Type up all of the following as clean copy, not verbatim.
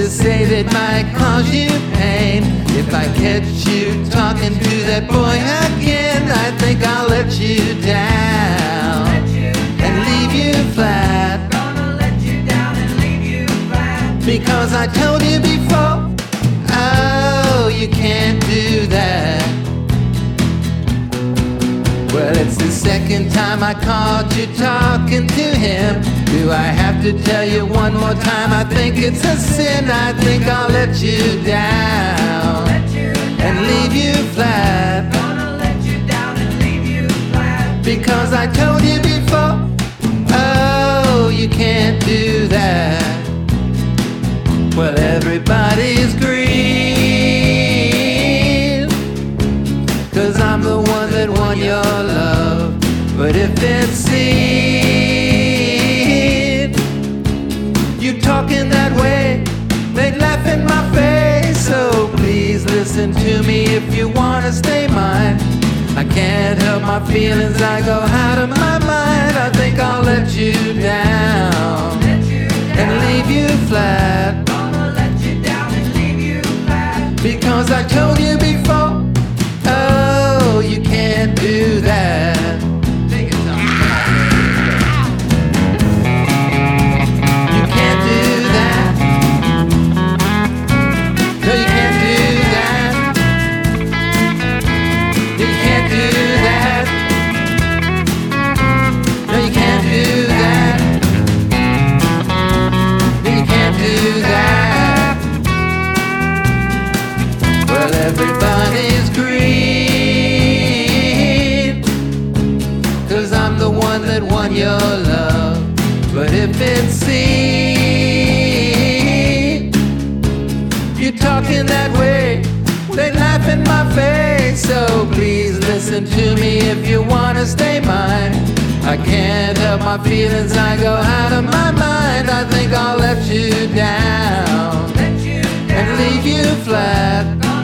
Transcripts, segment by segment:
to say that might cause you pain. If I catch you talking to that boy again, I think I'll let you down and leave you flat. Gonna let you down and leave you flat. Because I told you before, oh, you can't do that. Well, it's the second time I caught you talking to him. Do I have to tell you one more time? I think it's a sin. I think I'll let you down and leave you flat. Gonna let you down and leave you flat. Because I told you before, oh, you can't do that. Well, everybody's green, 'cause I'm the one that won your love. But if it's seen you talking that way, they'd laugh in my face. So please listen to me if you wanna stay mine. I can't help my feelings, I go out of my mind. I think I'll let you down and leave you flat. Because I told you before, oh, you can't do that. You can't do that. No, you can't do that. You can't do that. No, you can't do that. No, you can't do that. Well, everybody's green, 'cause I'm the one that won your love. But if it's seen you talking that way, they laugh in my face. So please listen to me if you wanna stay mine. I can't help my feelings, I go out of my mind. I think I'll let you down and leave you flat.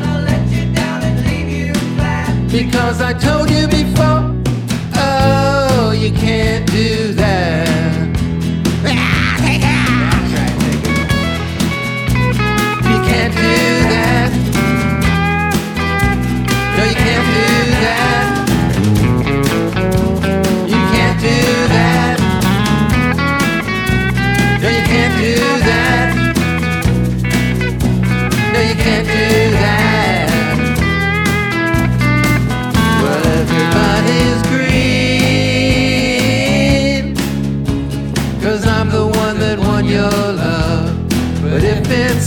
Because I told you before, oh, you can't do that. You can't do that. No, you can't do that. You can't do that. No, you can't do that. No, you can't do that. Everybody's green, 'cause I'm the one that won your love. But if it's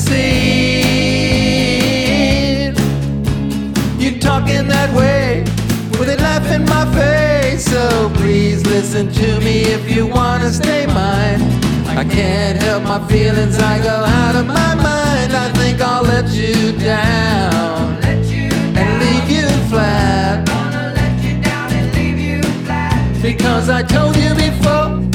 seen you talking that way, with a laugh in my face. So please listen to me if you wanna stay mine. I can't help my feelings, I go out of my mind. I think I'll let you down and leave you flat. Because I told you before,